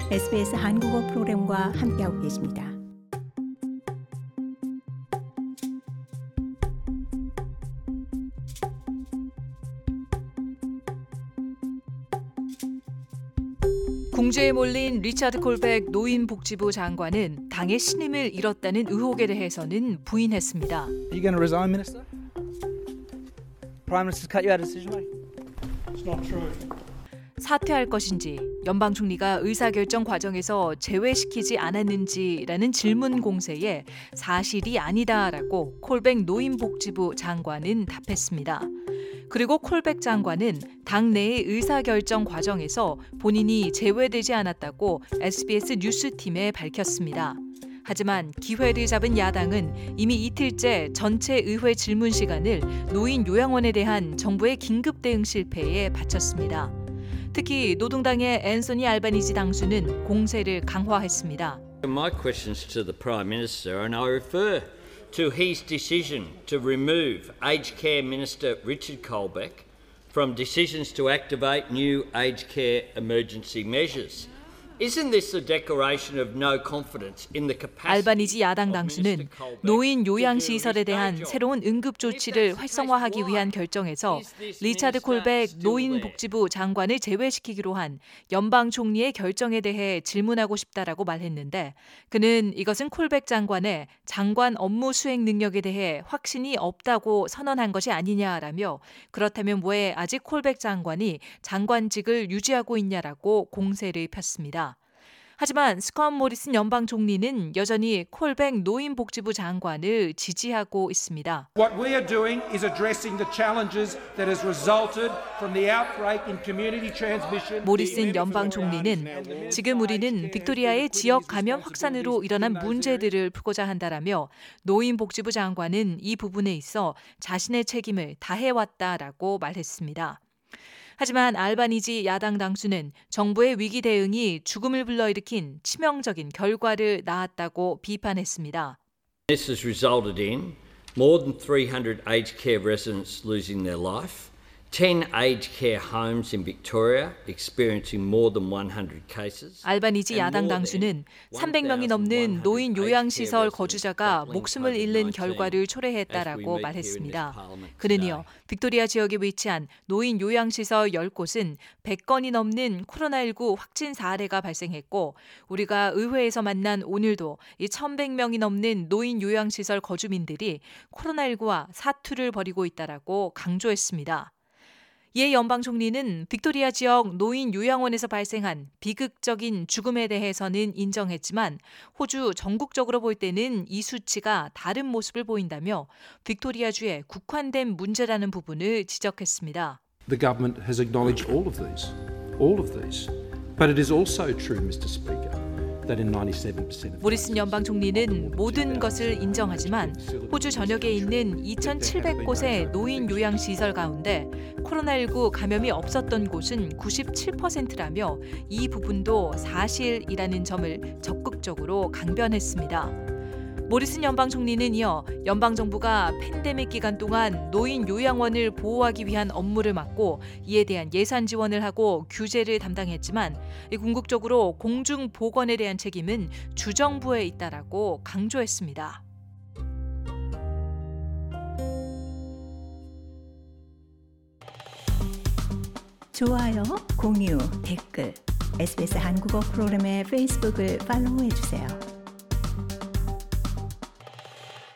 SBS 한국어 프로그램과 함께하고 계십니다. 궁지에 몰린 리차드 콜백 노인복지부 장관은 당의 신임을 잃었다는 의혹에 대해서는 부인했습니다. Are you going to resign, Minister? Prime Minister's cut you out of decision making? It's not true. 사퇴할 것인지 연방 총리가 의사결정 과정에서 제외시키지 않았는지라는 질문 공세에 사실이 아니다라고 콜백 노인복지부 장관은 답했습니다. 그리고 콜백 장관은 당내의 의사결정 과정에서 본인이 제외되지 않았다고 SBS 뉴스팀에 밝혔습니다. 하지만 기회를 잡은 야당은 이미 이틀째 전체 의회 질문 시간을 노인 요양원에 대한 정부의 긴급 대응 실패에 바쳤습니다. 특히 노동당의 앤소니 알바니지 당수는 공세를 강화했습니다. My questions to the Prime Minister, and I refer to his decision to remove Aged Care Minister Richard Colbeck from decisions to activate new aged care emergency measures. Isn't this a declaration of no confidence in the capacity? 알바니지 야당 당수는 노인 요양시설에 대한 새로운 응급 조치를 활성화하기 위한 결정에서 리차드 콜백 노인복지부 장관을 제외시키기로 한 연방 총리의 결정에 대해 질문하고 싶다라고 말했는데 그는 이것은 콜백 장관의 장관 업무 수행 능력에 대해 확신이 없다고 선언한 것이 아니냐라며 그렇다면 왜 아직 콜백 장관이 장관직을 유지하고 있냐라고 공세를 폈습니다. 하지만 스콧 모리슨 연방 총리는 여전히 콜백 노인복지부 장관을 지지하고 있습니다. What we are doing is addressing the challenges that has resulted from the outbreak in community transmission. 모리슨 연방 총리는 지금 우리는 빅토리아의 지역 감염 확산으로 일어난 문제들을 풀고자 한다라며 노인복지부 장관은 이 부분에 있어 자신의 책임을 다해왔다라고 말했습니다. 하지만 알바니지 야당 당수는 정부의 위기 대응이 죽음을 불러일으킨 치명적인 결과를 낳았다고 비판했습니다. This has resulted in more than 300 aged care residents losing their life, 10 aged care homes in Victoria experiencing more than 100 cases. 알바니지 야당 당수는 300명이 넘는 노인 요양시설 거주자가 목숨을 잃는 결과를 초래했다라고 말했습니다. 그는 이어 빅토리아 지역에 위치한 노인 요양시설 10곳은 100건이 넘는 코로나19 확진 사례가 발생했고 우리가 의회에서 만난 오늘도 이 1,100명이 넘는 노인 요양시설 거주민들이 코로나19와 사투를 벌이고 있다라고 강조했습니다. 이에 연방 총리는 빅토리아 지역 노인 요양원에서 발생한 비극적인 죽음에 대해서는 인정했지만 호주 전국적으로 볼 때는 이 수치가 다른 모습을 보인다며 빅토리아주의 국한된 문제라는 부분을 지적했습니다. The government has acknowledged all of these. But it is also true, Mr. Speaker, that in 97% of 모리슨 연방 총리는 모든 것을 인정하지만 호주 전역에 있는 2,700곳의 노인 요양시설 가운데 코로나19 감염이 없었던 곳은 97%라며 이 부분도 사실이라는 점을 적극적으로 강변했습니다. 모리슨 연방 총리는 이어 연방 정부가 팬데믹 기간 동안 노인 요양원을 보호하기 위한 업무를 맡고 이에 대한 예산 지원을 하고 규제를 담당했지만 궁극적으로 공중 보건에 대한 책임은 주정부에 있다라고 강조했습니다. 좋아요, 공유, 댓글, SBS 한국어 프로그램의 페이스북을 팔로우해주세요.